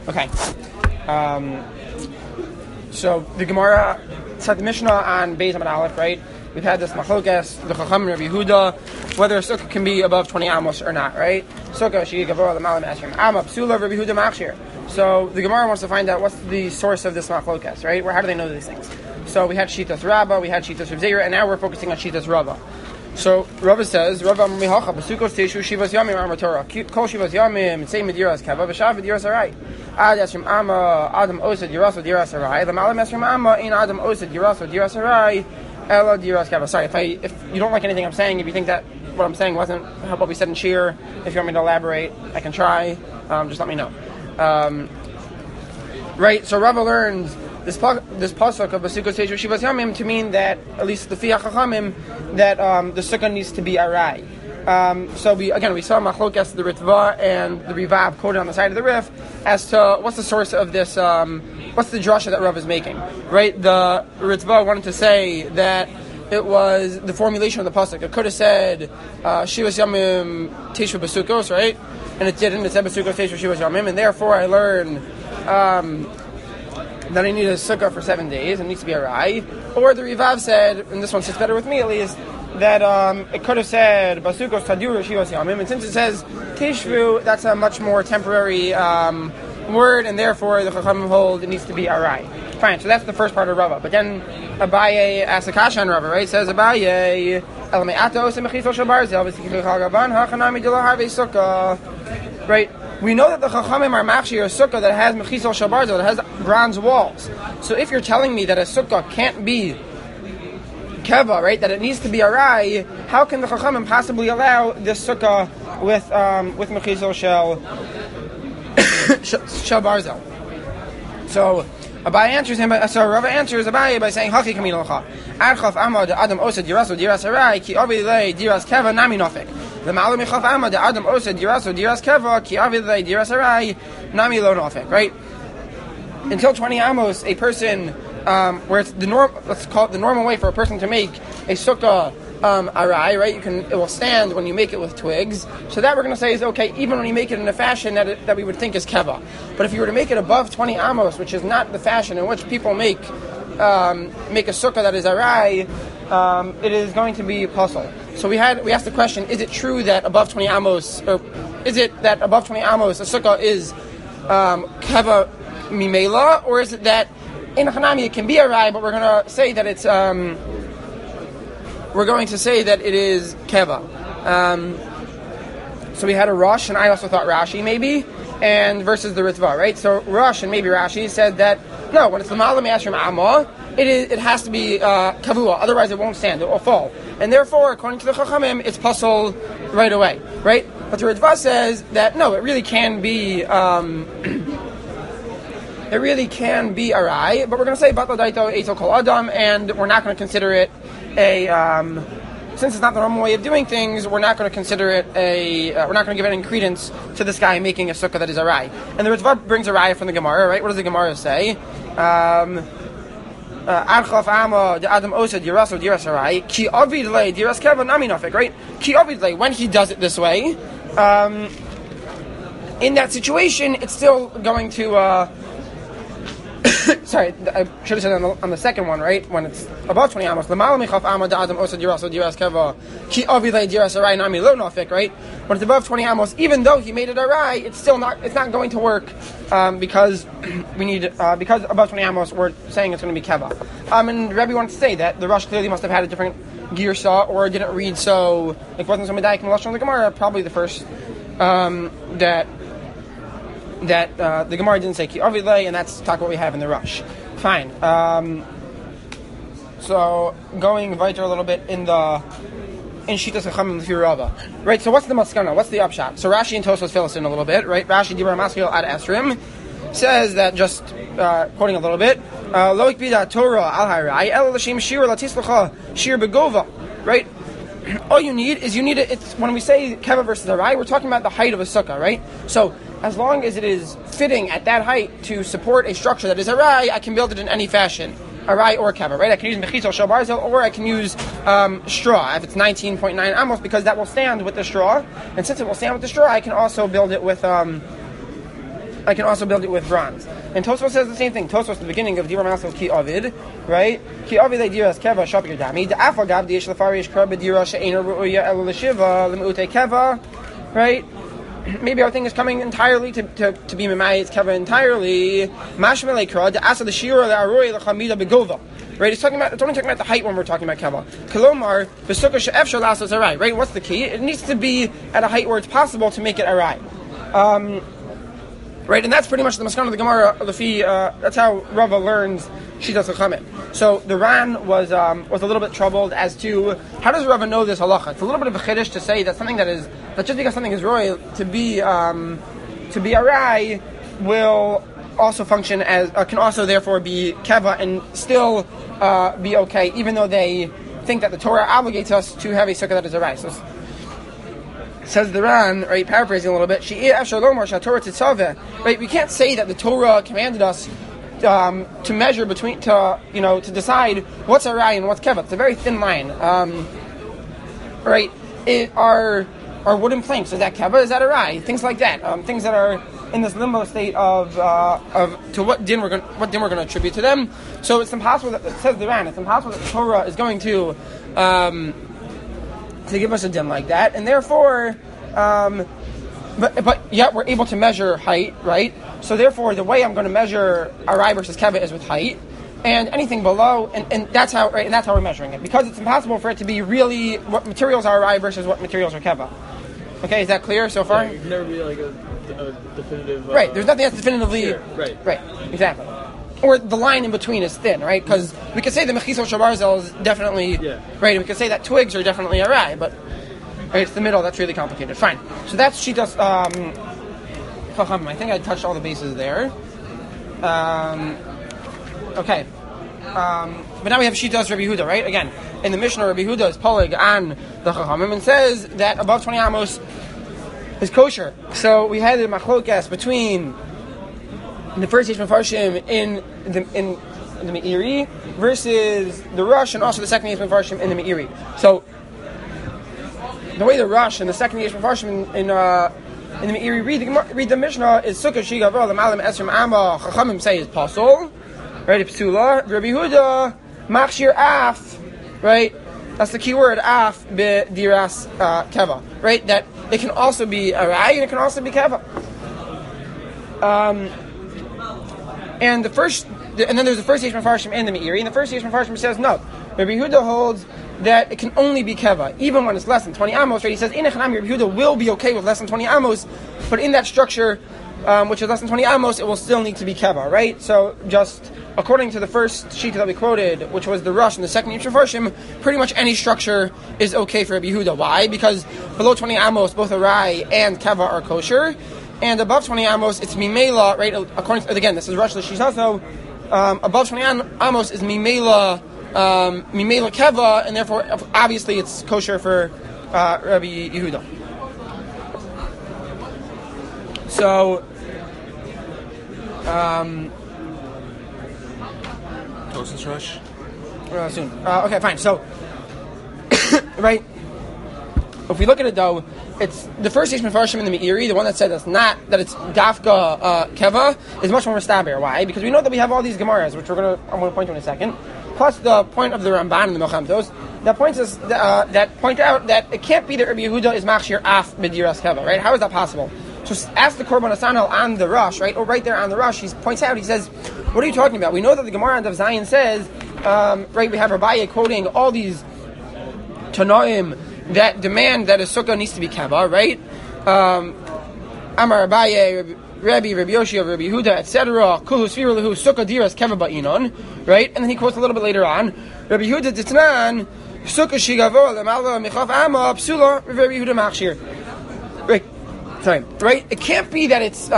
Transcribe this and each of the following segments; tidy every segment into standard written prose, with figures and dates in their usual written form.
Okay. So the Gemara said the Mishnah on Beis Amud Aleph, right? We've had this machlokes, the Chacham Rabbi Yehuda, whether a sukkah can be above 20 amos or not, right? Sukkah she gavor l'malam ashrim amma psula Rabbi Yehuda machshir. So the Gemara wants to find out what's the source of this machlokes, right? How do they know these things? So we had Shitas Rabbah, we had Shitas Rav Zera, and now we're focusing on Shitas Rabbah. So Rabbah says, Rabbah mihacha b'sukkos teishu shivas yamim amar Torah kol shivas yamim say midiras kava v'shav midiras arai ad yashrim amma adam osed yiraso diras arai l'malam yashrim amma in adam osed yiraso diras arai ela diras kava. Sorry, if you don't like anything I'm saying, if you think that what I'm saying wasn't what we said in Shir, if you want me to elaborate, I can try. Just let me know. Right. So Rabbah learns this pasuk of Basukos Teishu Shivas Yamim to mean that, at least the Fiach Chachamim, that the sukkah needs to be arai. So we saw Machlokes, the Ritva, and the Rivav quoted on the side of the Rif as to what's the source of this, what's the drasha that Rav is making, right? The Ritva wanted to say that it was the formulation of the pasuk. It could have said Shivas Yamim Teishu Basukos, right? And it didn't. It said Basukos Teishu Shivas Yamim, and therefore I learned that I need a sukkah for 7 days and it needs to be arai. Or the Rivav said, and this one sits better with me at least, that it could have said Basukos Tadura Shivas Yamim, and since it says Tishvu, that's a much more temporary word, and therefore the Chachamim hold it needs to be arai. Fine, so that's the first part of Rabbah. But then Abaye asks a kasha on Rabbah, right? It says Abaye Elamei Atos and Mechiso Shabarzel V'Sikichu Chagaban Hachanami Dilo Harvei Sukkah. Right? We know that the Chachamim are machshir a sukkah that has Mechiso Shabarzel, that has bronze walls. So if you're telling me that a sukkah can't be keva, right, that it needs to be arai, how can the Chachamim possibly allow this sukkah with Mechiso Shabarzel? So Abaye answers him. So Rava answers Abaye by saying, "Hachi kamin alcha. Archaf amad adam osed diraso diras arai ki avilei diras keva nami nofek. The malam chaf amad adam osed diraso diras keva ki avilei diras arai nami lo nofek." Right? Until 20 amos, a person where it's the norm. Let's call it the normal way for a person to make a sukkah arai, right? It will stand when you make it with twigs. So that we're going to say is okay, even when you make it in a fashion that we would think is keva. But if you were to make it above 20 amos, which is not the fashion in which people make a sukkah that is arai, it is going to be puzzle. So we asked the question: is it true that above 20 amos, or is it that above 20 amos a sukkah is keva mimela, or is it that in Hanami it can be arai, but we're going to say that it's we're going to say that it is keva. So we had a Rosh, and I also thought Rashi maybe, and versus the Ritva, right? So Rosh and maybe Rashi said that no, when it's the Malam Yashrim Amma, it has to be kavua, otherwise it won't stand, it will fall, and therefore according to the Chachamim it's puzzle right away, right? But the Ritva says that no, it really can be. It really can be arai, but we're going to say Batla Daito Eito Kol Adam, and we're not going to consider it since it's not the normal way of doing things, we're not going to consider it we're not going to give any credence to this guy making a sukkah that is arai. And the Ritva brings a raya from the Gemara, right? What does the Gemara say? Archaf Amma the Adam Osed Yiraso Diras Arai Ki Avid Le Diras Keva Nami Nafik, right? Ki Avid Le, when he does it this way, in that situation, it's still going to. Sorry, I should have said on the second one, right? When it's above 20 amos, right? When it's above 20 amos, even though he made it arai, it's not going to work because we need because above 20 amos we're saying it's going to be keva. And Rebbe wants to say that the Rosh clearly must have had a different girsa or didn't read so like wasn't so medayik in the Lashon of the Gemara. Probably the first that the Gemara didn't say ki avilei, and that's talk what we have in the Rush. Fine. So going weiter a little bit in Shitas Chachamim L'fi Rabbah, right? So what's the maskana? What's the upshot? So Rashi and Tosfos fill us in a little bit, right? Rashi Dibra Maskil Ad Esrim says that, just quoting a little bit, Lo ikbida Torah al harai el l'shem shir latislacha shir begova, right? All you need it. It's when we say keva versus arai, we're talking about the height of a sukkah, right? So as long as it is fitting at that height to support a structure that is arai, I can build it in any fashion, arai or keva, right? I can use mechiso shel barzel, or I can use straw if it's 19.9 amos, because that will stand with the straw. And since it will stand with the straw, I can also build it with I can also build it with bronze. And Tosfos says the same thing. Tosfos at the beginning of Dibur Masel Ki Ovid, right? Ki Ovid le diras keva shapir dami. The afagav the yishlafarish kar bedira she'ena ru'uya el l'shiva l'meute keva, right? Maybe our thing is coming entirely to be memayis keva entirely. Mashma lekra the asa the shira the aroi lechamida begova. Right, it's only talking about the height when we're talking about keva. Kolomar v'sukkah she'efshar lasos arai. Right, what's the key? It needs to be at a height where it's possible to make it arai. Right, and that's pretty much the Maskana of the Gemara. That's how Rava learns Shitas Chachamim. So the Ran was a little bit troubled as to how does Rava know this halacha. It's a little bit of a chiddush to say that something that just because something is royal to be arai will also function as can also therefore be keva and still be okay, even though they think that the Torah obligates us to have a sukkah that is arai. So says the Ran, right, paraphrasing a little bit, right, we can't say that the Torah commanded us to measure between, to decide what's arai and what's keva. It's a very thin line. Right, are wooden planks, is that keva, is that arai? Things like that. Things that are in this limbo state of to what din we're going to attribute to them. So it's impossible that, says the Ran, it's impossible that the Torah is going to give us a din like that, and therefore, but yet we're able to measure height, right? So therefore, the way I'm going to measure arai versus keva is with height, and anything below, and that's how, right, and that's how we're measuring it, because it's impossible for it to be really what materials are arai versus what materials are keva. Okay, is that clear so far? Yeah, it can never be like a definitive. Right, there's nothing that's definitively. Sure. Right, exactly. Or the line in between is thin, right? Because we could say the mechisa shabarzel is definitely right. We could say that twigs are definitely arai, but right, it's the middle that's really complicated. Fine. So that's Shitas Chachamim. I think I touched all the bases there. Okay. But now we have Shitas Rabbi Yehuda, right? Again, in the Mishnah, Rabbi Yehuda is polig on the Chachamim and says that above 20 amos is kosher. So we had the machlokas between the first Yesh Mefarshim in the Meiri versus the Rush, and also the second Yesh Mefarshim in the Meiri. So the way the Rush and the second Yesh Mefarshim in the Meiri read the Mishnah is Sukkah Shigavar L'Malim Esrim Amma Chachamim say is Pasol, right? Psula. Rabbi Yehuda Machshir Af, right? That's the key word, Af B'diras Keva, right? That it can also be arai and it can also be keva. And then there's the first Yesh Mefarshim and the Meiri, and the first Yesh Mefarshim says no. Rabbi Yehuda holds that it can only be keva, even when it's less than 20 amos. Right? He says Inechanami Rabbi Yehuda will be okay with less than 20 amos, but in that structure, which is less than 20 amos, it will still need to be keva, right? So just according to the first sheet that we quoted, which was the Rush and the second Yesh Mefarshim, pretty much any structure is okay for Rabbi Yehuda. Why? Because below 20 amos, both arai and keva are kosher. And above 20 amos, it's mimela, right? According to, again, this is Rosh Hashanah. Above 20 amos is mimela keva, and therefore, obviously, it's kosher for Rabbi Yehuda. So, Tosas Rush. Soon. Okay, fine. So, right. If we look at it though, it's the first Yesh Mefarshim in the Meiri, the one that said it's dafka keva, is much more mistaber. Why? Because we know that we have all these Gemaras, which I'm going to point to in a second, plus the point of the Ramban and the Melchamtos that point out that it can't be that Rabbi Yehuda is machshir af b'diras keva, right? How is that possible? So ask the Korban Asanel on the Rush, right? Or right there on the Rush, he points out, he says, what are you talking about? We know that the Gemara on Daf Zayin says, right, we have Rabbi quoting all these Tanoim that demand that a sukkah needs to be keva, right? Amar Abaye, Rabbi Yoshia, Rabbi Yehuda, etc. Kulu Sfira Lehu Sukkah Diras Keva Ba'inon, right? And then he quotes a little bit later on, Rabbi Yehuda Ditnan Sukkah Shigavo Lemala Michaf Amma Psula Rabbi Yehuda Machshir. Right? It can't be that it's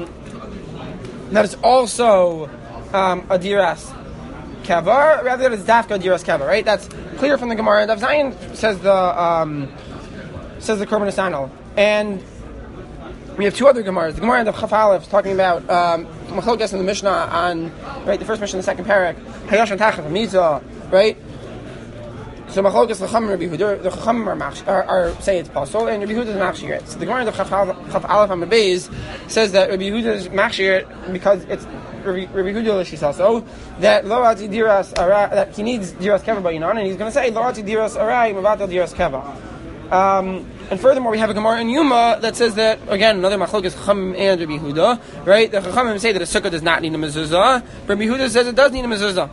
also a Diras Keva, rather than it's dafka Diras Keva, right? That's clear from the Gemara. Daf Zayin says the Korban Asanel, and we have two other Gemaras. The Gemara in the Chaf Aleph is talking about Machlokas in the Mishnah on, right, the first Mishnah, the second parak, Hayash and Tachaf Mitzah, right? So Machlokas Chacham and Rabbi Yehuda, the Chacham are say it's possible, and Rabbi Yehuda is machshir it. So the Gemara of the Chaf Aleph on the Beis says that Rabbi Yehuda is machshir it because it's Rabbi Yehuda she says so that lo ati diras arai, that he needs diras keva bayinan, and he's going to say lo ati diras arai mevatel diras keva. And furthermore, we have a Gemara in Yuma that says that, again, another Machlokas Chacham and Rabbi Yehuda, right? The Chachamim say that a sukkah does not need a mezuzah. Rabbi Yehuda says it does need a mezuzah.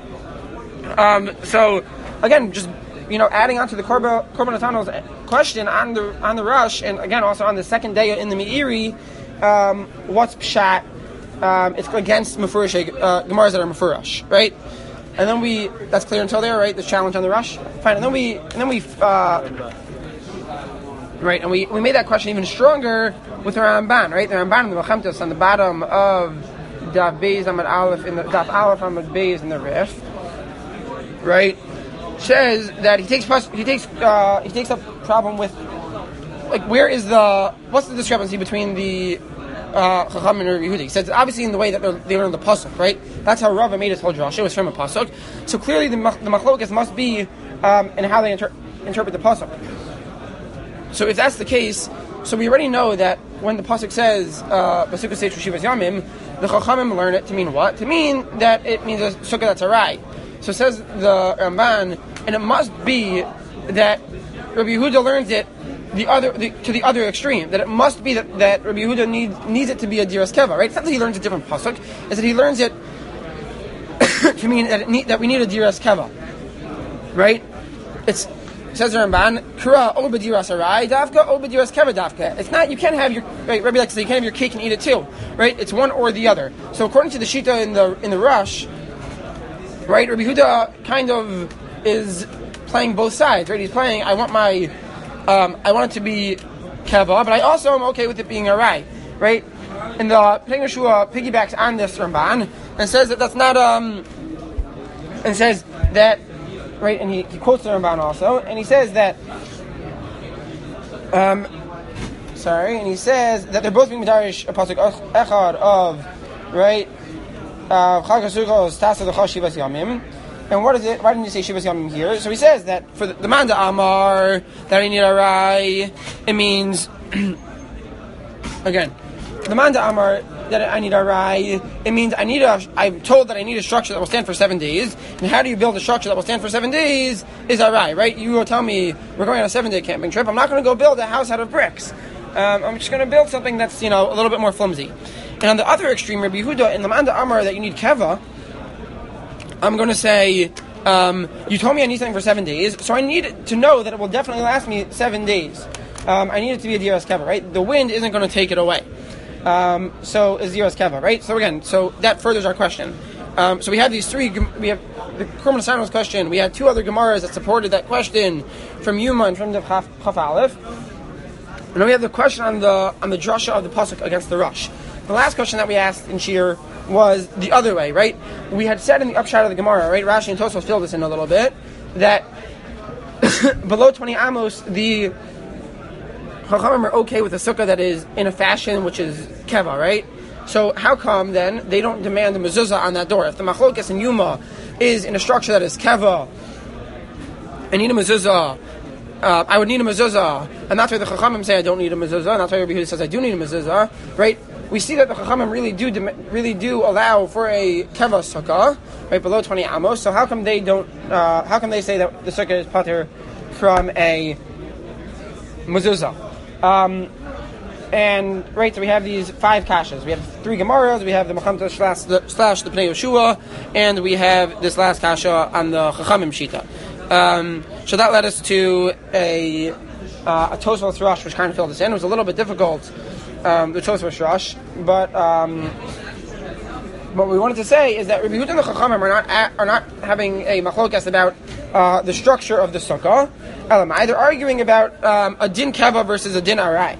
So again, just adding on to the Korban Atano's question on the Rush, and again also on the second day in the Meiri, what's pshat? It's against Mefurish Gemaras that are Mefurish, right? And then that's clear until there, right? The challenge on the Rush, fine. And then we right, and we made that question even stronger with the Ramban, right? The Ramban in the Mechemtos on the bottom of Daf Beis Amud Aleph in the Daf Aleph Amud Beis in the Rif, right? Says that he takes up problem with what's the discrepancy between the Chacham and Rabbi Yehuda? He says obviously in the way that they learn the pasuk, right? That's how Rava made his whole drasha. It was from a pasuk. So clearly the machlokas must be in how they interpret the pasuk. So if that's the case, so we already know that when the pasuk says Basukkah Seish Shivas Yamim, the Chachamim learn it to mean what? To mean that it means a sukkah that's arai. So says the Ramban, and it must be that Rabbi Yehuda learns it to the other extreme. That it must be that Rabbi Yehuda needs it to be a diras keva, right? It's not that he learns a different pasuk; it's that he learns it to mean that we need a diras keva, right? It says the Ramban, Kura o b'diras arai davka o b'diras keva davka. It's not, you can't have your, right, Rabbi likes to say you can't have your cake and eat it too, right? It's one or the other. So according to the Shita in the Rush, right, Rabbi Yehuda kind of is playing both sides, right? He's playing, I want it to be keva, but I also am okay with it being arai, right? And the Pnei Yeshua piggybacks on this Ramban and says that that's not, and says that, right, and he quotes the Ramban also, and he says that, and he says that they're both being medarish a pasuk echad of, right, Chag HaSukkos Tasa L'cha Shivas Yamim. And what is it? Why didn't you say Shivas Yamim here? So he says that for the Manda Amar that I need a rai, it means again, the Manda Amar that I need a rai, it means I'm told that I need a structure that will stand for 7 days. And how do you build a structure that will stand for 7 days? Is a rai, right? You will tell me we're going on a 7-day camping trip. I'm not going to go build a house out of bricks. I'm just going to build something that's a little bit more flimsy. And on the other extreme, Rabbi Yehuda, in the Manda Amar that you need keva, I'm going to say, you told me I need something for 7 days, so I need to know that it will definitely last me 7 days. I need it to be a diras keva, right? The wind isn't going to take it away. So is diras keva, right? So again, that furthers our question. So we have these three, we have the Korban Atano's question, we had two other Gemaras that supported that question from Yuma and from the Chaf Aleph. And then we have the question on the drasha of the pasuk against the Rush. The last question that we asked in Shir was the other way, right? We had said in the upshot of the Gemara, right? Rashi and Tosfos filled this in a little bit, that below 20 amos, the Chachamim are okay with a sukkah that is in a fashion which is keva, right? So how come then they don't demand a mezuzah on that door? If the Machlokas in Yuma is in a structure that is keva, I need a mezuzah, I would need a mezuzah, and that's why the Chachamim say I don't need a mezuzah, and that's why Rabbi Yehuda says I do need a mezuzah, right? We see that the Chachamim really do allow for a keva sukkah, right, below 20 amos. So how come they don't? How come they say that the sukkah is pater from a mezuzah? And right, so we have these 5 kashas. We have 3 gemaras. We have the Mechemta slash the Pnei Yeshua, and we have this last kasha on the Chachamim shita. So that led us to a Tosfos Rush, which kind of filled this in. It was a little bit difficult, the Tosfos Rush, but what we wanted to say is that Rabbi Yehuda and the Chachamim are not having a machlokas about the structure of the sukkah. Elamai, they're arguing about a din keva versus a din arai.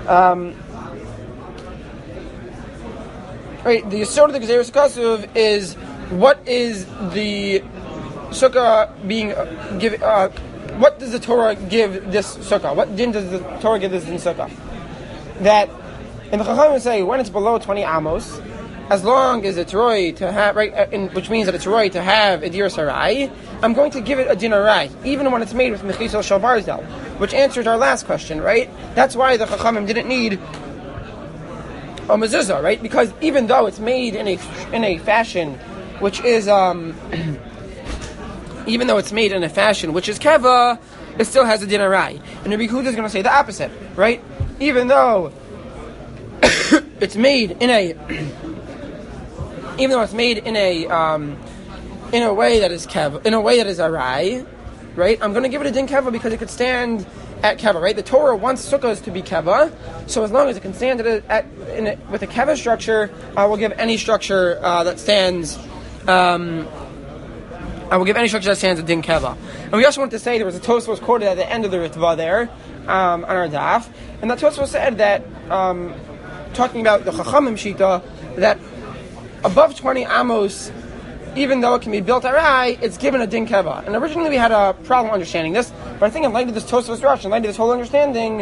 Right, the yesod of the Gezeirus Kasuv is what is the sukkah being given? What does the Torah give this sukkah? What din does the Torah give this din sukkah? That, and the Chachamim say when it's below 20 amos, as long as it's roy to have, right, which means that it's roy to have a diras harai, I'm going to give it a din harai, even when it's made with mechisel shel barzel, which answers our last question, right? That's why the Chachamim didn't need a mezuzah, right? Because even though it's made in a fashion which is even though it's made in a fashion which is keva, it still has a din harai. And Rabbi Yehuda is going to say the opposite, right? Even though it's made in a way that is keva, in a way that is harai, right? I'm going to give it a din keva because it could stand at keva, right? The Torah wants sukkahs to be keva, so as long as it can stand with a keva structure, I will give any structure that stands. I will give any structure that stands a din keva. And we also want to say there was a Tosfos quoted at the end of the Ritva there on our daf, and that Tosfos said that talking about the Chachamim Shita, that above 20 amos, even though it can be built arai, it's given a din keva. And originally we had a problem understanding this, but I think in light of this Tosfos Rosh, in light of this whole understanding,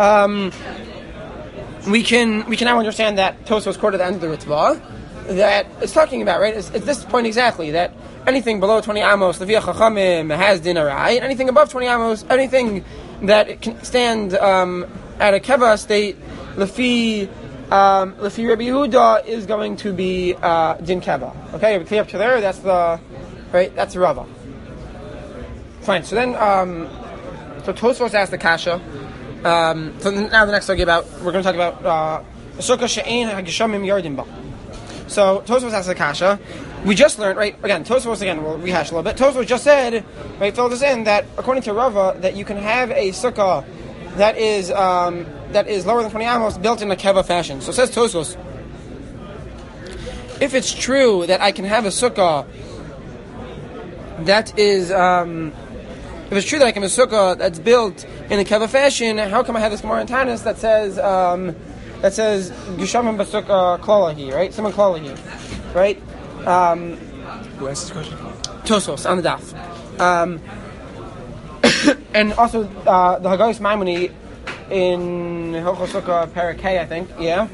we can now understand that Tosfos quoted at the end of the Ritva, that it's talking about, right? It's this point exactly, that anything below 20 amos, Levi Chachamim, has din harai, and anything above 20 amos, anything that it can stand at a keva state, Lefi Rabbi Yehuda is going to be din keva. Okay, are we clear up to there? That's that's Rava. Fine. So then, so Tosfos asked the kasha. So now the next we're going to talk about sukkah she'ein hageshamim yardim ba. So Tosfos asked the kasha. We just learned, right? Again, Tosfos we'll rehash a little bit. Tosfos just said, right, filled us in that according to Rava, that you can have a sukkah that is lower than 20 amos built in a keva fashion. So says Tosfos, if it's true that I can have a sukkah that is, if it's true that I can have a sukkah that's built in a keva fashion, how come I have this Gemara in Tanis that says Gishamim Basukah Klalahi, right? Simon Klalahi, right? Who asked this question? Tosfos on the daf. And also the Hagais Maimoni in Hilchos Sukkah Parakeh, I think. Yeah.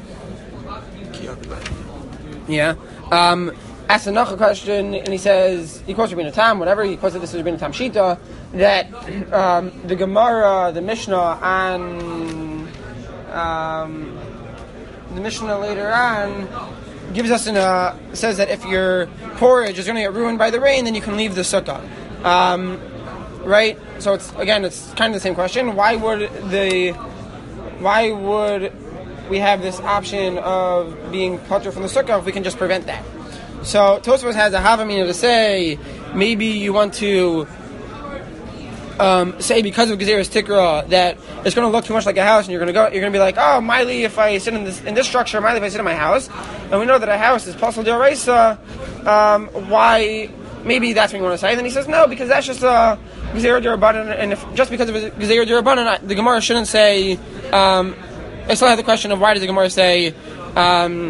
Asks another question, and he says, he quotes Rabbeinu Tam, whatever, he quotes that this is Rabbeinu Tam Shita, that the Gemara, the Mishnah, and the Mishnah later on gives us says that if your porridge is going to get ruined by the rain, then you can leave the sukkah. Right? So it's kind of the same question. Why would we have this option of being patur from the sukkah if we can just prevent that? So Tosfos has a havamina to say maybe you want to say because of Gezeirah Tikra that it's going to look too much like a house, and you're going to be like, oh, Miley, if I sit in this structure, Miley, if I sit in my house, and we know that a house is Pasal D'Oraisa, why? Maybe that's what you want to say. And then he says no, because that's just a Gezeirah D'Rabanan, and if just because of Gezeirah D'Rabanan, the Gemara shouldn't say. I still have the question of why does the Gemara say Simon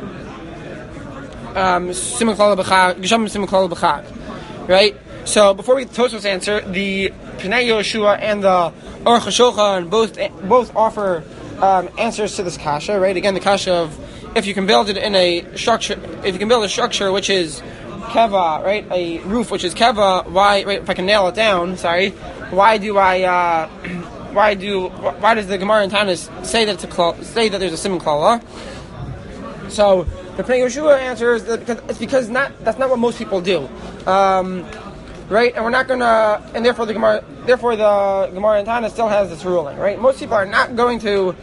Klal B'Chag, Geshem Simon Klal B'Chag, right? So before we get to Tosfos' answer, the Pnei Yehoshua and the Aruch HaShulchan both offer answers to this kasha, right? Again, the kasha of if you can build it in a structure, if you can build a structure which is keva, right? A roof which is keva. Why? Right? If I can nail it down, sorry. Why does the Gemara in Tanis say that there's a simon klala? So the Pnei Yehoshua answers that it's because that's not what most people do. Right, and we're not gonna, and therefore the Gemara in Tana still has this ruling, right? Most people are not going to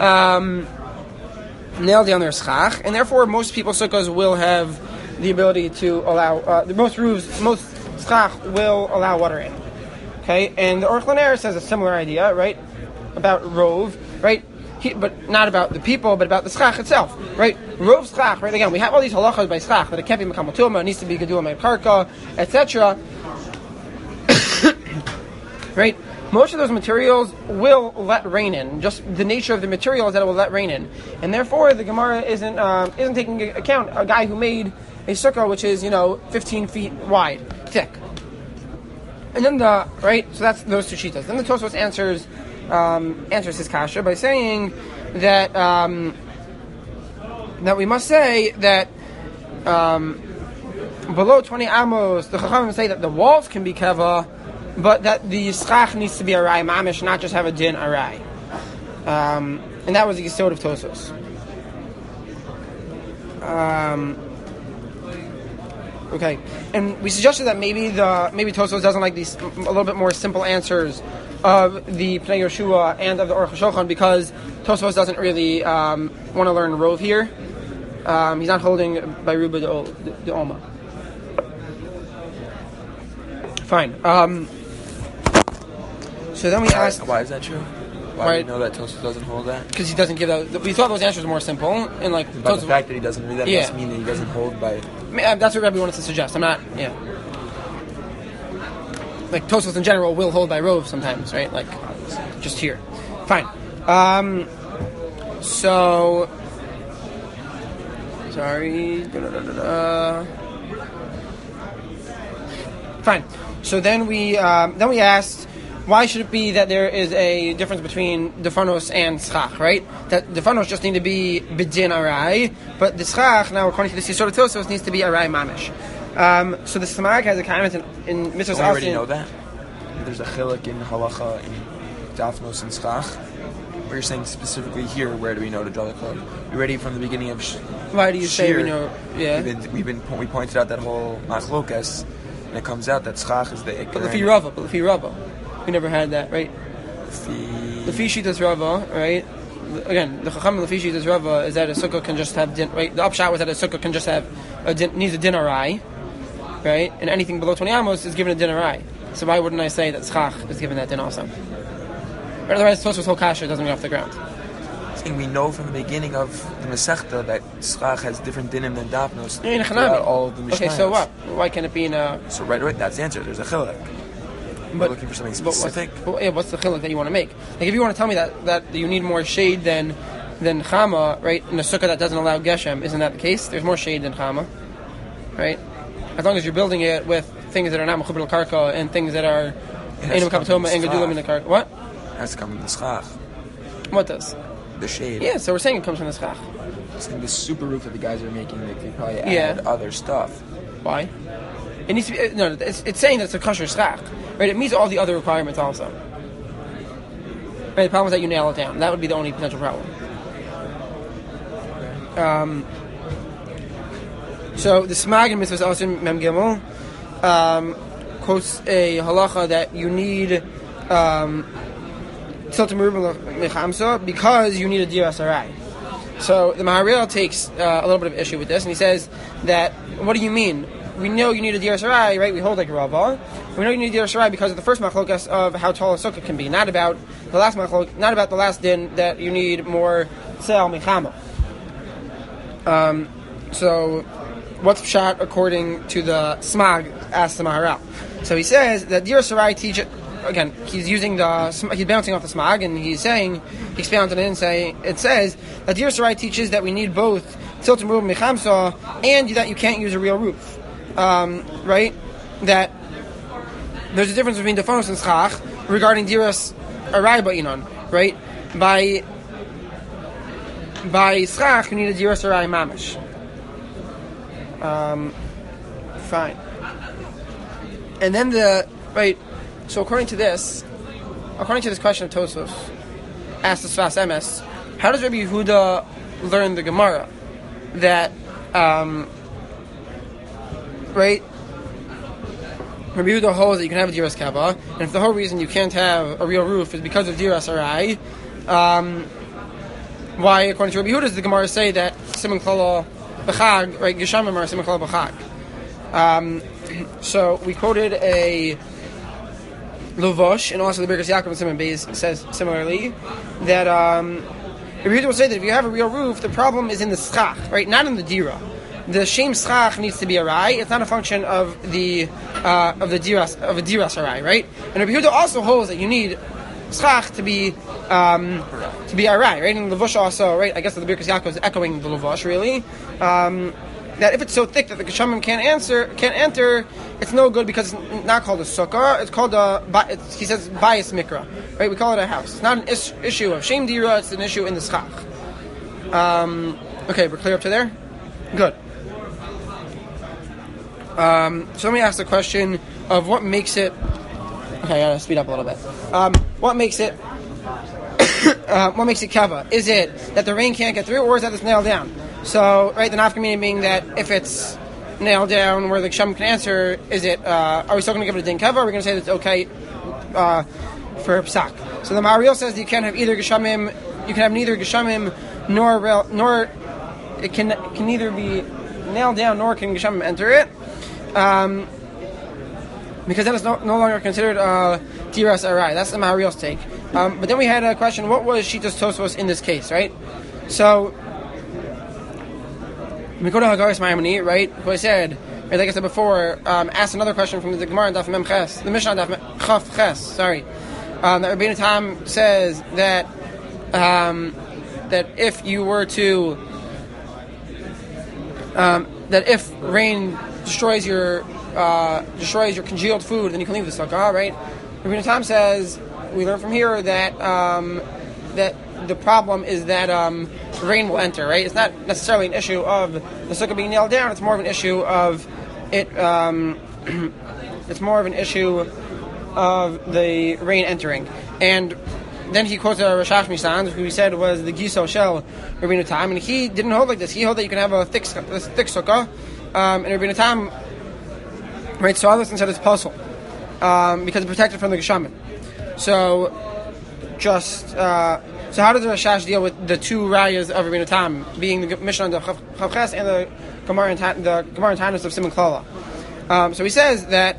nail down their schach, and therefore most people's sukkahs will have the ability to allow most schach will allow water in. Okay, and the Aruch LaNer says a similar idea, right, about rov, right? But not about the people, but about the schach itself, right? Rov schach, right? Again, we have all these halachas by schach that it can't be mekam tulma, it needs to be gedula me'karka, etc. Right? Most of those materials will let rain in. Just the nature of the material is that it will let rain in, and therefore the Gemara isn't taking into account a guy who made a sukkah which is 15 feet wide, thick. And then so that's those two shitas. Then the Tosfos answers his kasha by saying that that we must say that below 20 amos, the Chachamim say that the walls can be keva, but that the schach needs to be arai mamish, not just have a din arai. And that was the yesod of Tosos. Okay, and we suggested that maybe Tosos doesn't like these a little bit more simple answers of the Pnei Yehoshua and of the Aruch HaShulchan, because Tosos doesn't really want to learn Rov here. He's not holding by Ruba de Oma. Fine. So then we asked, Why is that true? Why do you know that Tosos doesn't hold that? because he doesn't give that. We thought those answers were more simple, and like But the fact that he doesn't read that Yeah. must mean that he doesn't hold by. That's what Rebbe wanted to suggest. I'm not, like Tosos in general will hold by Rov sometimes, right? Like just here. Fine. So sorry. Fine. So then we asked, why should it be that there is a difference between defanos and schach, right? That defanos just need to be bidin arai, but the schach, now according to the Yisod of Tosos, needs to be arai mamish. So the Samag has a comment in Mitzvahs. We already know that. There's a chiluk in halacha in dafnos and schach. Where you're saying specifically here, where do we know to draw the code? We already from the beginning of. Why do you say we know? Yeah. We pointed out that whole machlokas, and it comes out that schach is the ikar. But Lefi Rava. We never had that, right? Lefi Shitas Rava, right? Again, the Chacham Lefi Shitas Rava is that a sukkah can just have din, right? The upshot was that a sukkah can just have needs a din arai, right? And anything below 20 amos is given a din arai. So why wouldn't I say that schach is given that din also? But otherwise, Tosfos whole kasha doesn't get off the ground. And we know from the beginning of the Masechta that schach has different dinim than dafnos In throughout all of the Mishnayos. Okay, so what? Why can't it be in a? So right, that's the answer. There's a chiluk. We're looking for something specific. What's the chiluk that you want to make? Like if you want to tell me that you need more shade than chama, right? In a sukkah that doesn't allow geshem, isn't that the case? There's more shade than chama, right? As long as you're building it with things that are not mechuber karka and things that are enum kapatoma and gedulim in the karka. What? It has to come from the schach. What does? The shade. Yeah, so we're saying it comes from the schach. It's like the super roof that the guys are making. They could probably add other stuff. Why? It needs to be no. It's saying that it's a kosher schach, right? It meets all the other requirements also. Right, the problem is that you nail it down. That would be the only potential problem. So the Smag in Mitzvahs Osim Mem Gimel quotes a halacha that you need Tilta Merubah Mechamsa because you need a Diras Arai. So the Maharil takes a little bit of issue with this, and he says that, what do you mean? We know you need a Diras Arai, right? We hold like Rava. We know you need a Diras Arai because of the first machlokas of how tall a sukkah can be, not about the last machlok, not about the last din that you need more Se'al Mechama. So what's pshat according to the Smag? Asks the Maharal. So he says that Diras Arai teach it. Again, he's bouncing off the Smag, and he expounded it and saying, it says that Diras Arai teaches that we need both Tilta Merubah Mechamsa and that you can't use a real roof. Right? That there's a difference between Defanos and Schach regarding Diras Arai Ba'inon, right? By Schach, you need a Diras Arai Mamish. Fine. And then so according to this question of Tosos, asked the Sfas Emes, how does Rabbi Yehuda learn the Gemara? That, right? Rabbi Yehuda holds that you can have a Diras Kava, and if the whole reason you can't have a real roof is because of Diras Arai, why, according to Rabbi Yehuda, does the Gemara say that Simon Klala B'chag, right? Geshamim are Simon Klala B'chag. So we quoted a Luvosh, and also the Birkas Yaakov and Simon Beis says similarly that Rabbi Yehuda will say that if you have a real roof, the problem is in the schach, right? Not in the dira. The shem schach needs to be arai. It's not a function of the diras arai, right? And Rabbi Yehuda also holds that you need schach to be arai, right? And Luvosh also, right? I guess that the Birkas Yaakov is echoing the Luvosh, really. That if it's so thick that the Geshamim can't enter, it's no good because it's not called a sukkah. It's called he says bias mikra, right? We call it a house. It's not an issue of shem dira. It's an issue in the schach. Okay, we're clear up to there. Good. So let me ask the question of what makes it. Okay, I gotta speed up a little bit. What makes it? What makes it kava? Is it that the rain can't get through, or is that it's nailed down? So, right, the nafkamina being that if it's nailed down where the Geshem can answer, is it? Are we still going to give it a din kava? Or are we going to say that it's okay for psak? So the Mariel says that you can't have either geshamim. You can have neither geshamim nor it can neither be nailed down nor can geshamim enter it. Because then it's no longer considered diras arai. That's the Mahariel's take. But then we had a question: what was Shitas Tosfos in this case, right? So we go to Hagaris Maimoni, right? Who I said, right, like I said before, asked another question from the Gemara and Daf Mem Ches, the Mishnah Daf Chaf Ches. Sorry, that Rabbeinu Tam says that that if you were to that if rain destroys your congealed food, then you can leave the sukkah, right? Rabbeinu Tam says we learn from here that that the problem is that rain will enter, right? It's not necessarily an issue of the sukkah being nailed down. It's more of an issue of it. It's more of an issue of the rain entering. And then he quotes Rashash Mishan, who he said was the Giso Shel Rabbeinu Tam, and he didn't hold like this. He held that you can have a thick sukkah, and Rabbeinu Tam, right? So others said it's puzzle because it's protected from the Geshamim. So how does the Rashash deal with the two rayas of Rabbeinu Tam, being the Mishnah and the Chavches and the Gemara and Tainus of Simon Klala? So he says that,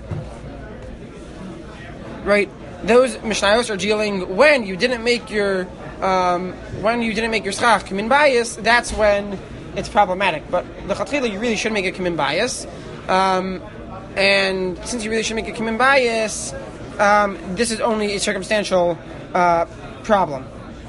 right, those Mishnayos are dealing when you didn't make your schach kamin bias. That's when it's problematic. But the chatchila you really should make a kamin bias, and since you really should make a kamin bias, this is only a circumstantial problem.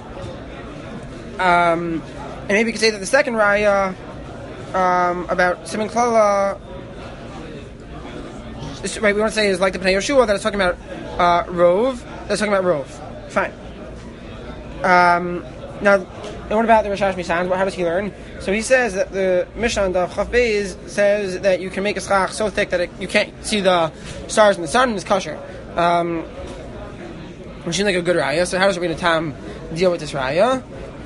And maybe you could say that the second raya about Simon Klala, right? We want to say is like the Pnei Yehoshua that is talking about Rov. That's talking about Rov. Fine. Now, and what about the Rashash Mishan? How does he learn? So he says that the Mishnah and the Chaf Beis says that you can make a schach so thick that you can't see the stars in the sun, and it's kosher. Which seems like a good raya. So how does Rabbeinu Tam deal with this raya?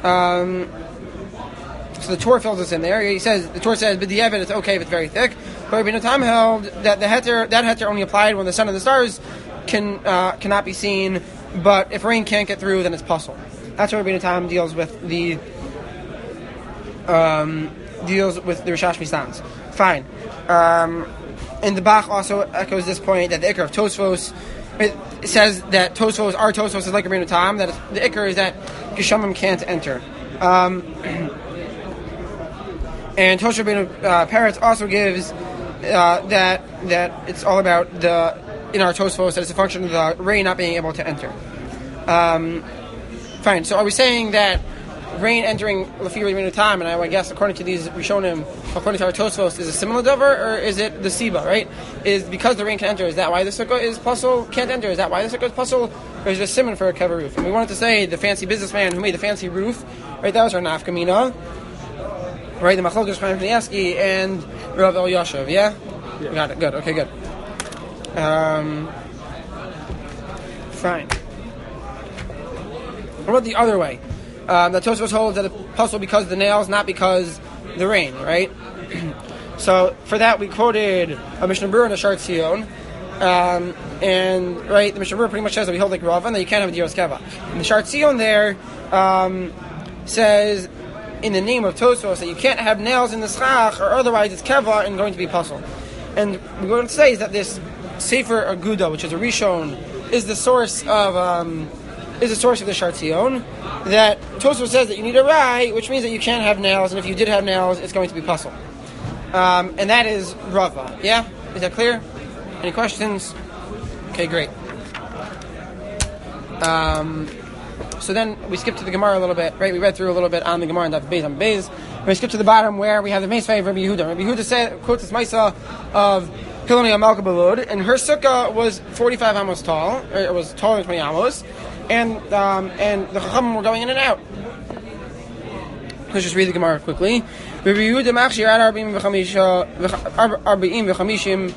So the Torah fills this in there. He says the Torah says, "B'diavad it's okay if it's very thick." But Rabbeinu Tam held that that heter only applied when the sun and the stars cannot be seen. But if rain can't get through, then it's puzzle. That's where Rabbeinu Tam deals with the Rashash Misans. Fine. And the Bach also echoes this point that the Iker of Tosfos, it says that our Tosfos is like Rabbeinu Tam, that the Iker is that Geshamim can't enter. And Tosh Rabbeinu Peretz also gives that it's all about in our Tosfos that it's a function of the rain not being able to enter. Fine. So are we saying that rain entering Lefi Rabbeinu Tam, and I guess according to these Rishonim, according to our Tosfos, is a similar davar, or is it the Siba, right? Is because the rain can enter, is that why the sukkah is puzzle can't enter? Is that why the sukkah is puzzle? Or is it a simon for a kever roof? And we wanted to say the fancy businessman who made the fancy roof, right? That was our nafkamina, right? The Machlokes Chaim Kanievsky and Rav El Yashav, yeah? Got it. Good. Okay. Good. Fine. What about the other way? That Tosfos holds that it's puzzle because of the nails, not because the rain, right? So for that we quoted a Mishnah Berurah and a Shar Tzion, and right, the Mishnah Berurah pretty much says that we hold like Rav and that you can't have a Diras Keva. And the Shar Tzion there says in the name of Tosfos that you can't have nails in the schach, or otherwise it's Keva and going to be puzzle. And what we're going to say is that this Sefer Aguda, which is a Rishon, is the source of the Shar Tzion, that Tosfos says that you need a rai, which means that you can't have nails, and if you did have nails, it's going to be puzzle. And that is Rava. Yeah? Is that clear? Any questions? Okay, great. So then we skip to the Gemara a little bit, right? We read through a little bit on the Gemara and Daf Beis on Beis. We skip to the bottom where we have the Meisvei of Rabbi Yehuda. Rabbi Yehuda quotes this Maisa of Hiloni Amalka Balud, and her sukkah was 45 amos tall, or it was taller than 20 amos, and the Chachamim were going in and out. Let's just read the Gemara quickly. Rabbi Yehuda machshir ad 45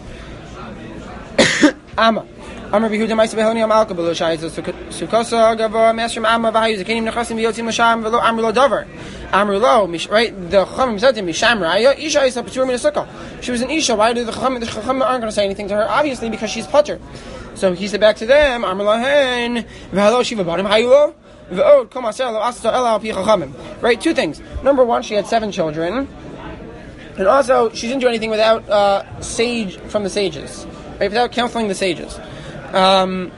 Amma. Amar Yehuda Ma'aseh Behoni Amalka Below Shayz Sukosa Gava Master Amma Vahayu Zakenim Nechasim V'Yotzim L'Sham V'Lo Amru Lo Davar Amru Lo right the Chachamim said to him Misham Raya Isha is a Patur Min Sukkah. She was an Isha. Why do the Chachamim aren't going to say anything to her? Obviously because she's Patur. So he said back to them Amru Lahen V'Halo Shiva Banim Hayulo V'Od Kol Maser Lo Asata Ela Al Pi Chachamim. Right, two things. Number one, she had 7 children, and also she didn't do anything without sage from the sages, right? Without counseling the sages. So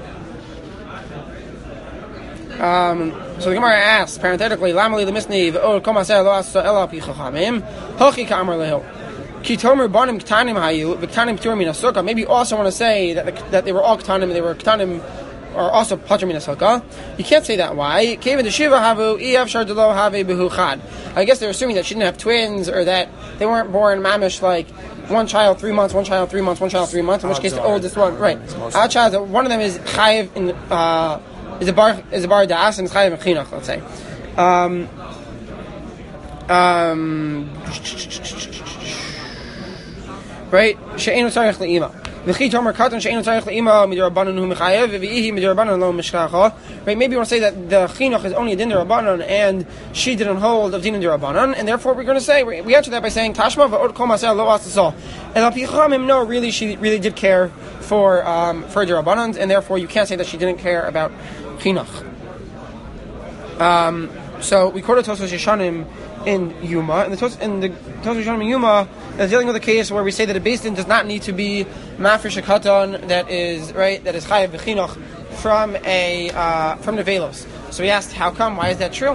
the Gemara asks parenthetically, "Lamali lemisni ve'od kol maser lo asa ela pi chachamim hochi ka'amar lehu ki tomer banim ktanim hayu v'ktanim p'tur min hasukkah." Maybe you also want to say that they were all ktanim and they were ktanim or also p'tur min hasukkah. You can't say that. Why? Kevin the shiva havu iyavshar delo have behu chad. I guess they're assuming that she didn't have twins or that they weren't born mamish like one child 3 months, one child 3 months, one child 3 months. In which case, the oldest one, right? Our child, one of them is chayiv in is a bar das and is chayiv in chinuch. Let's say. Right? She'enu tzarich le'ima. V'chi tomer katan she'enu tzarich le'ima midirabanan hu mechayev v'ihi midirabanan lo mishkacha. Right? Maybe you want to say that the chinuch is only a din dirabanan and she didn't hold of din dirabanan, and therefore we're going to say we answer that by saying tashma v'od kol maser lo asasol. And al pi chachamim, no, really she really did care for dirabanans, and therefore you can't say that she didn't care about chinuch. So we quoted Tosfos Yeshanim in Yuma, and the Tosfos Yeshanim in Yuma is dealing with a case where we say that a beis din does not need to be mafresh a katan that is chayav v'chinuch from the velos. So we asked, how come? Why is that true?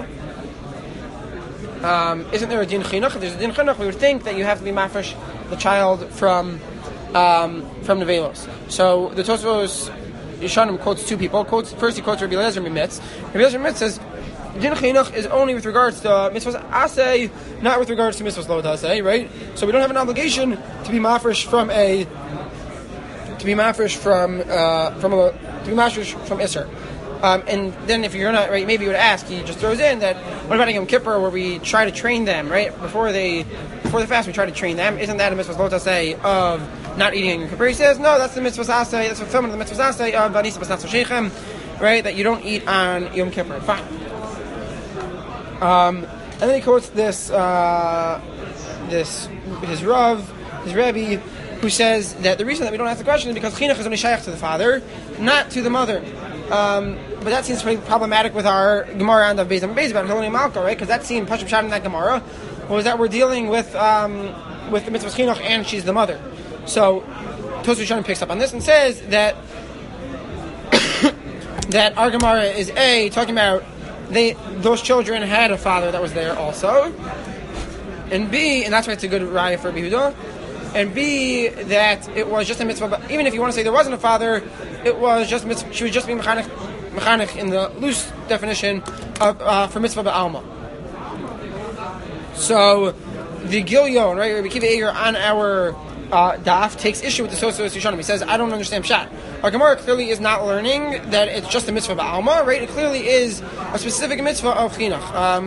Isn't there a din chinuch? If there's a din chinuch, we would think that you have to be mafresh the child from the velos. So the Tosfos Yeshanim quotes 2 people. First he quotes Rabbi Eliezer Mimitz. Rabbi Eliezer Mimitz says din chinuch is only with regards to mitzvahs asay, not with regards to mitzvahs lo asay, right? So we don't have an obligation to be mafresh from Isser. And then if you're not right, maybe you would ask. He just throws in that what about Yom Kippur, where we try to train them right before the fast? We try to train them. Isn't that a mitzvah lo asay of not eating on Yom Kippur? He says no, that's the mitzvah asay. That's fulfillment of the mitzvah asay of vanisa b'snatz sheichem, right? That you don't eat on Yom Kippur. Fine. And then he quotes his Rebbe, who says that the reason that we don't ask the question is because chinuch is only shayach to the father, not to the mother. But that seems pretty problematic with our Gemara on the Beis Beis about Hiloni Malka, right? Because that seemed Pashup Shad in that Gemara was that we're dealing with the mitzvah chinuch and she's the mother. So Tosfos Yeshanim picks up on this and says that that our Gemara is talking about those children had a father that was there also, and B, and that's why it's a good raya for Yehuda, and B, that it was just a mitzvah. But even if you want to say there wasn't a father, it was just mitzvah. She was just being mechanech in the loose definition of for mitzvah ba'alma. So the Gilyon, right, Rabbi Kiva Eger on our daf takes issue with the Tosfos Yeshanim. He says, I don't understand Pshat. Our Gemara clearly is not learning that it's just a mitzvah ba'alma, right? It clearly is a specific mitzvah of chinuch.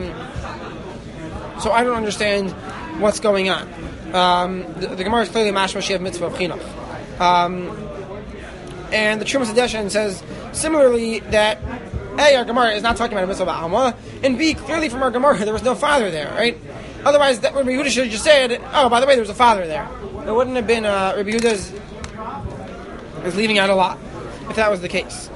So I don't understand what's going on. The Gemara is clearly mashma she have mitzvah of chinuch. And the Trumas Hadeshen says similarly that our Gemara is not talking about a mitzvah ba'alma, and B, clearly from our Gemara there was no father there, right? Otherwise, that Rabbi Yehuda should have just said, oh, by the way, there was a father there. It wouldn't have been Rabbi Yehuda is leaving out a lot if that was the case.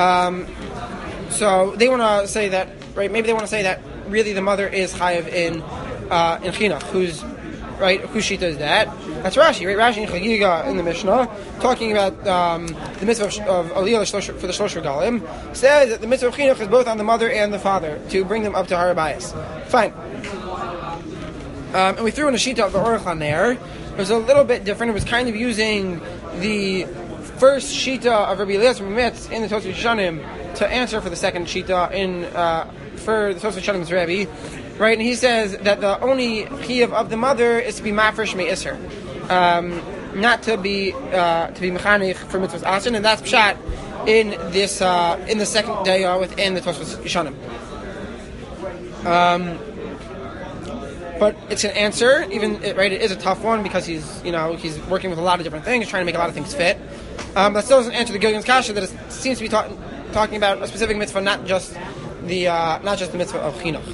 So they want to say that, right? Maybe they want to say that really the mother is chayiv in chinuch. Whose shita is that? That's Rashi, right? Rashi in Chagiga in the Mishnah, talking about the mitzvah of Aliyah for the Shlosh Regalim, says that the mitzvah of chinuch is both on the mother and the father to bring them up to Har Bayis. Fine. And we threw in a shita of the Aruch on there. It was a little bit different. It was kind of using the first shita of Rabbi Eliezer Mimitz in the Tosfos Yeshanim to answer for the second shita for the Tosfos Yeshanim's Rebbe, right? And he says that the only chiyuv of the mother is to be mafresh me'isr, not to be mechanech for mitzvahs asin, and that's pshat in this in the second day within the Tosfos Yeshanim. but it's an answer. Right, it is a tough one because he's working with a lot of different things, trying to make a lot of things fit. That still doesn't answer the Gilgan's kasha that it seems to be talking about a specific mitzvah, not just the mitzvah of chinuch.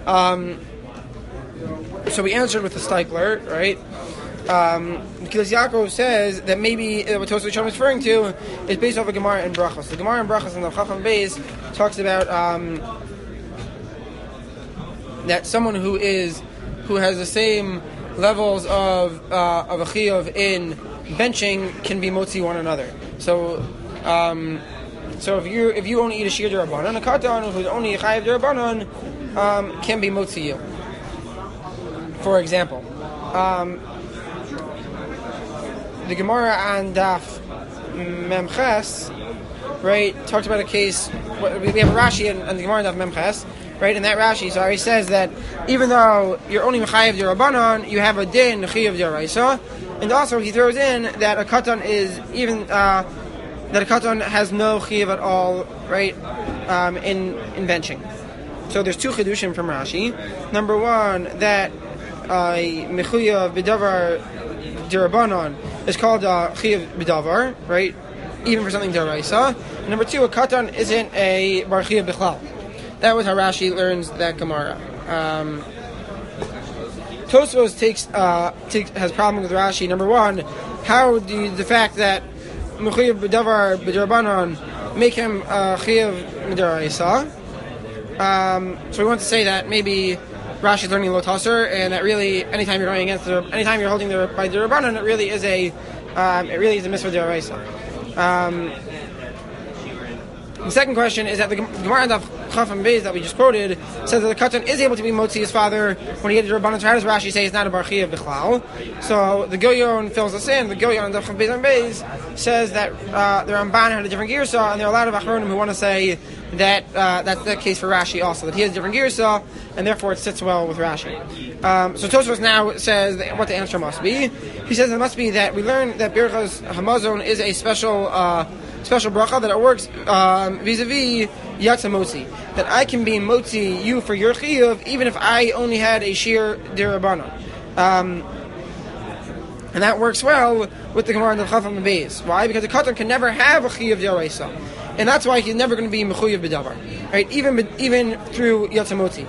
So we answered with the Steikler, right? Because Yaakov says that maybe what Tosfos Yishon is referring to is based off of Gemara and Brachos. The Gemara and Brachos in the Chacham Beis talks about that someone who has the same levels of a chiyuv in benching can be motzi one another. So if you only eat a shir d'Rabbanan, a katan who's only a chayiv d'Rabbanan can be motzi you. For example, the Gemara on Daf Memches, right, talked about a case. We have a Rashi and the Gemara on Daf Memches, right? In that Rashi, he says that even though you're only mechayev d'Rabbanan, you have a din mechayev d'Oraisa, and also he throws in that a katan is even that a katan has no chayev at all, right? In benching. So there's two chidushim from Rashi. Number one, that mechayev b'davar d'Rabbanan is called chayev b'davar, right? Even for something d'Oraisa. Number two, a katan isn't a bar chayev b'chlal. That was how Rashi learns that Gemara. Tosfos has problem with Rashi. Number one, how do the fact that mechayev b'davar b'drabanan make him chayev d'oraisa? So we want to say that maybe Rashi is learning lo taser, and that really anytime you're holding by d'Rabbanan, it really is a mitzvah d'oraisa. The second question is that the Gemara of Chafam Beis that we just quoted says that the katan is able to be motzi his father when he had the Rabbanan. So how does Rashi say it's not a bar chiyuv b'chlal? So the Goyon fills us in. The Goyon of Chafam Beis says that the Ramban had a different girsa, and there are a lot of Achronim who want to say that that's the case for Rashi also, that he has a different girsa, and therefore it sits well with Rashi. So Tosfos now says what the answer must be. He says it must be that we learn that Birchas Hamazon is a special bracha, that it works vis-a-vis Yatsa Motzi. That I can be Motzi you for your chiyuv even if I only had a shir d'Rabbanan. And that works well with the Gemara and the Chafam Beis. Why? Because the katan can never have a chiyuv d'Oraisa. And that's why he's never going to be mechuyev b'davar. Right? Even through Yatsa Motzi.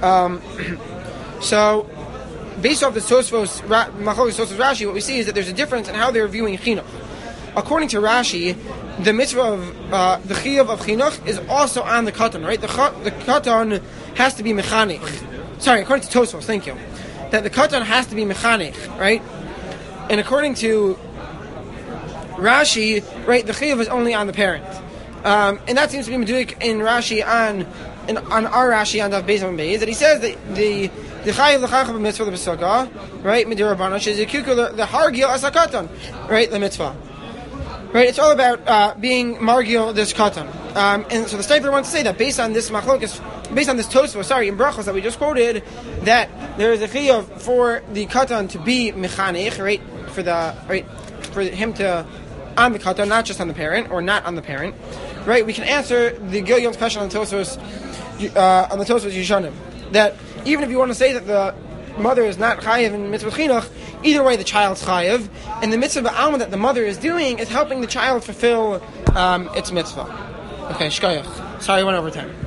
So, based off the Tosfos Rashi, what we see is that there's a difference in how they're viewing chinuch. According to Rashi, the mitzvah of the chiyuv of chinuch is also on the katan, right? The katan has to be mechanech. Sorry, according to Tosfos, thank you. That the katan has to be mechanech, right? And according to Rashi, right, the chiyuv is only on the parent. And that seems to be meduik in Rashi on our Rashi on Daf Beis Amud Beis, that he says that the chayiv l'chacham mitzvah the pesukah, right, midirabanan shezikuku the hargil as a katan, right, the mitzvah. Right, it's all about being margil this katan, and so the Steipler wants to say that based on this machlokas, based on this Tosfos, in brachos that we just quoted, that there is a chiyuv for the katan to be mechanech, right, for him to on the katan, not just on the parent or not on the parent, right? We can answer the Gilion's question on the Tosfos Yishanim, that even if you want to say that the mother is not chayiv in mitzvah chinuch, either way the child's chayiv, and the mitzvah ba'alma that the mother is doing is helping the child fulfill its mitzvah. Okay, shkayach. Sorry, I went over time.